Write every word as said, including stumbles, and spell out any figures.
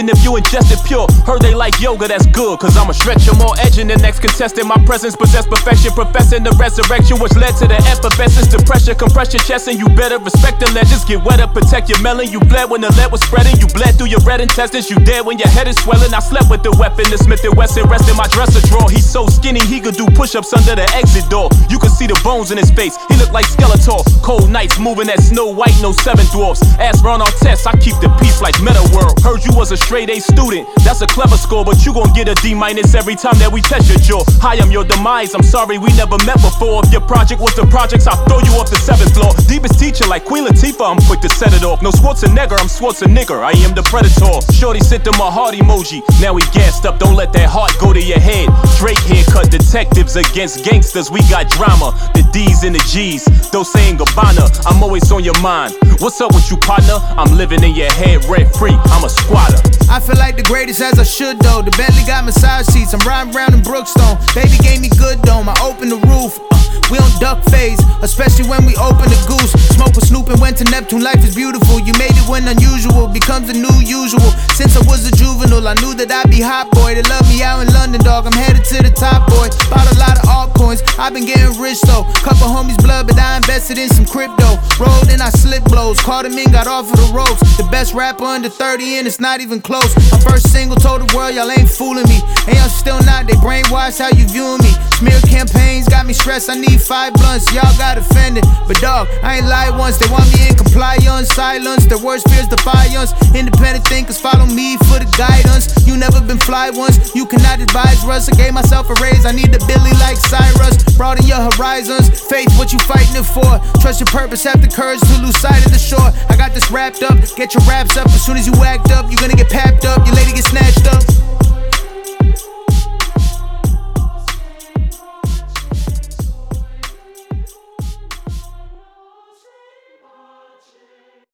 asking if you ingested pure. Heard they like yoga, that's good, cause I'ma stretch you more edging the next contestant. My presence possessed perfection, professing the resurrection, which led to the effervescence. The pressure, compress your chest, and you better respect the legends. Get wetter, protect your melon. You bled when the lead was spreading. You bled through your red intestines. You dead when your head is swelling. I slept with the weapon, the Smith and Wesson, rest in my dresser drawer. He's so skinny, he could do push-ups under the exit door. You could see the bones in his face. He looked like Skeletor. Cold nights moving at Snow White, no seven dwarfs. Ask Ron Artest, I keep the peace like Meta World. Heard you was a straight A student. That's a clever score, but you gon' get a D minus every time that we test your jaw. Hi, I'm your demise. I'm sorry we never met before. If your project was the projects, I'll throw you off the seventh floor. Deepest teacher like Queen Latifah, I'm quick to set it off. No Schwarzenegger, I'm Schwarzenegger. I am the Predator. Shorty sent them a heart emoji. Now we gassed up. Don't let that heart go to your head. Drake haircut, detectives against gangsters. We got drama. The D's and the G's. Dolce and Gabbana. I'm always on your mind. What's up with you, partner? I'm living in your head rent free. I'm a squatter. I feel like the greatest as I should though. The Bentley got massage seats. I'm riding around in Brookstone. Baby gave me good dome. I opened the roof. Uh, we on duck phase, especially when we open the goose. Smoke with Snoop and went to Neptune. Life is beautiful. You made it when unusual becomes the new usual. Since I was a juvenile, I knew that I'd be hot boy. They love me out in London, dog. I'm headed to the top, boy. Bought a lot of altcoins. I've been getting rich though. Couple homies blood, but I invested in some crypto. Rolled and I slip blows. Caught him in, got off of the ropes. The best rapper under thirty and it's not even close. My first single told the world y'all ain't fooling me. And y'all still not. They brainwashed how you viewing me. Smear campaigns got me stressed. I need five blunts. Y'all got offended. But dog, I ain't lied once. They want me in compliance. Silence. Their worst fears defiance. Independent thinkers follow me for the guidance. You never been fly once. You cannot advise Russ. I gave myself a raise. I need a Billy like Cyrus. Broaden your horizons. Faith, what you fighting it for? Trust your purpose. Have the courage to lose sight of the shore. I got this wrapped up. Get your raps up. As soon as you act up, you're gonna get